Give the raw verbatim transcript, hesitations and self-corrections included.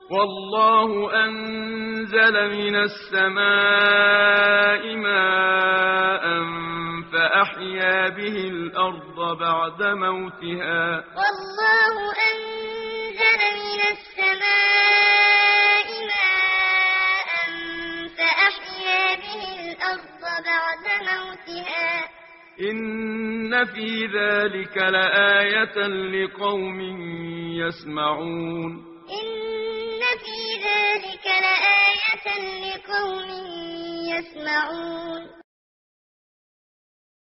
والله أنزل من السماء ماء فأحيا به الأرض بعد موتها. والله أنزل من السماء ماء فأحيا به الأرض بعد موتها. إن في ذلك لآية لقوم يسمعون. إن في ذلك لآية لقوم يسمعون.